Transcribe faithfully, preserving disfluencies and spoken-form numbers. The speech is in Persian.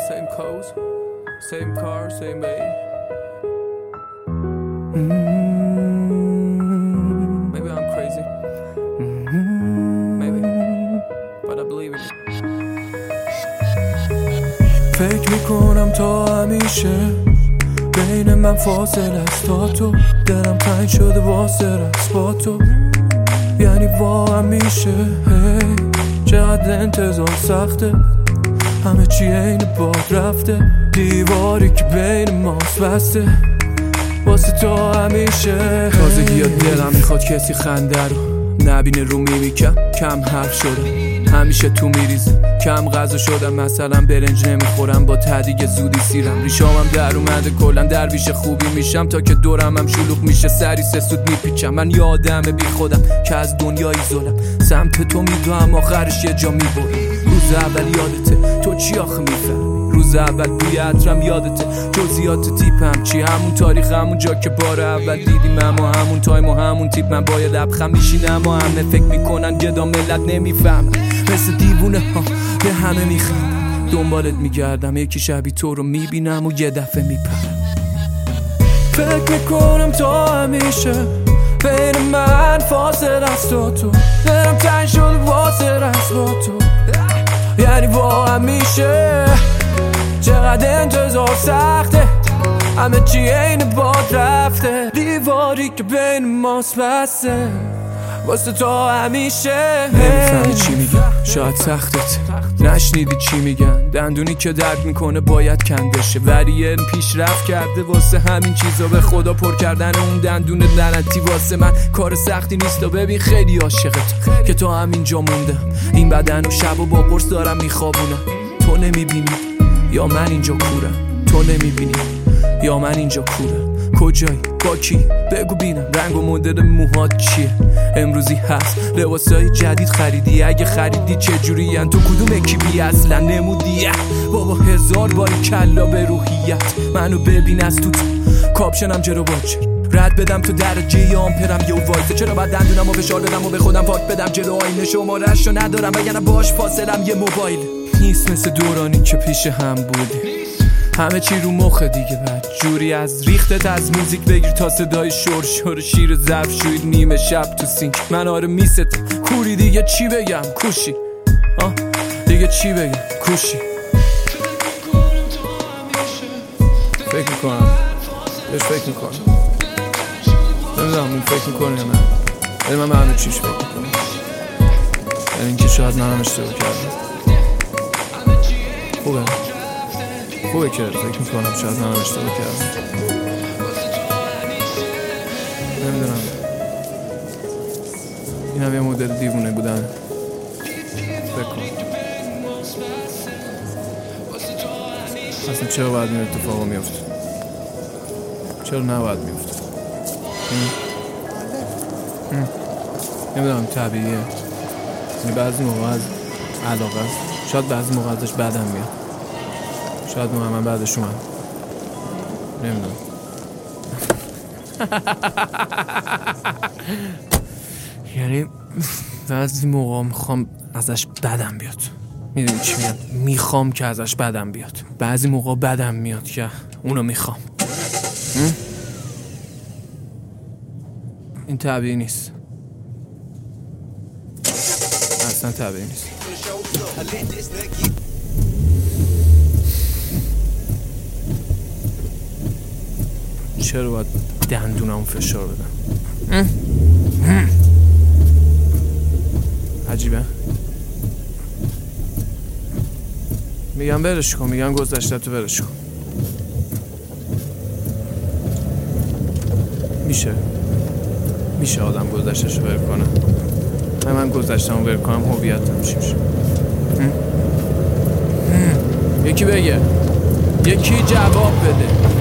same clothes, same car, same baby. Mm-hmm. Maybe I'm crazy. Mm-hmm. Maybe, but I believe in it. فکر میکنم تا همیشه بین من فاصله است تا تو، دلم تنگ شده واسه رقص با تو، یعنی واقعا میشه هی چقدر انتظار سخته، همه چی عین باد رفته، دیواری که بین ماست بسته واسه تو همیشه. تازگی ها دلم میخواد کسی خنده رو نبینه، رو میمیکم کم حرف شده، همیشه تو میریزه کم غذا شدم، مثلا برنج نمیخورم با تدیگ زودی سیرم، ریشامم در اومده کلن درویش خوبی میشم، تا که دورم هم شلوغ میشه سری سه سود میپیچم. من یه آدم بی خودم که از دنیای زلم سمت تو میدوام، آخرش یه جا میبرم. روز اول یادته تو چی آخه میفهم، روز اول بوی عطرم یادته، جزئیات تیپم چی، همون تاریخ همون جا که بار اول دیدیم، اما همون تایم و همون تیپ. من باید لبخند میشینم اما همه فکر میکنن گدا ملت نمیفهم، مثل دیوونه ها به همه میخندم، دنبالت میگردم یکی شبیه تو رو میبینم و یه دفعه میپرم. فکر میکنم تا همیشه بین من فاصله است و تو، دلم تنگ شده واسه رقص با تو، یعنی واقعا میشه چقدر انتظار سخته، همه چی عین باد رفته، دیواری که بین ماست بسته واسه تو همیشه. نمیفهمی چی میگم شاید سختت نشنیدی چی میگن، دندونی که درد میکنه باید کندشه، ولی علم پیشرفت کرده واسه همین چیزا، به خدا پر کردن اون دندون لعنتی واسه من کار سختی نیست. و ببین خیلی عاشقت که تو همینجا موندم، این بدن و شب و با قرص دارم میخوابونم، تو نمیبینی یا من اینجا کورم، تو نمیبینی یا من اینجا کورم، کجایی با کی بگو بینم، رنگ و مدل موهات چیه، امروزی هست لباسای جدید خریدی، اگه خریدی چجوری ان، تو کدوم اکیبی اصلا نمودی، بابا هزار بار کلا به روحیت، منو ببین از تو کاپشنم جرو باچر، رد بدم تو درجه یا آمپرم یه وایسه، چرا بعد دندونم و فشار بدم و به خودم پاک بدم جلو آینه، شماره‌شو ندارم وگرنه باش فاصلم یه موبایل نیست، مثل دورانی که پیش هم بودی، همه چی رو مخه دیگه، بعد جوری از ریختت از موزیک بگیر تا صدای شور شور شیر ظرف شوید نیمه شب تو سینک، من آره میست کوری دیگه چی بگم کوشی، آه دیگه چی بگم کوشی. فکر میکنم بهش فکر میکنم نمیدونم اون فکر میکنه یا نه، ولی من به همه چیش فکر میکنم، یعنی اینکه شاید منم اشتباه کردم. خوبه خوبه که فکر میکنم شاید منم اشتباه کردم، نمیدونم این هم یه مدل دیوونه بودن، فکر کن اصلا چرا باید این اتفاقا میفته، چرا نباید میفته، نمیدونم طبیعیه، یعنی بعضی موقع از علاقه است، شاید بعضی موقع ازش بدم میاد، شاید موقع من بعدش اومد، نمیدونم. یعنی بعضی موقع میخوام ازش بدم بیاد، میدونی چی میگم، میخوام که ازش بدم بیاد، بعضی موقع بدم میاد که اونو میخوام. این طبیعی نیست، اصلا طبیعی نیست. چرا باید دندونم فشار بدم؟ عجیبه. میگم برش کن، میگم گذشته تو برش کن. میشه میشه آدم گذشتهشو بر کنه، من گذشتهمو بر کنم هویتم چی میشه؟ یکی بگه، یکی جواب بده.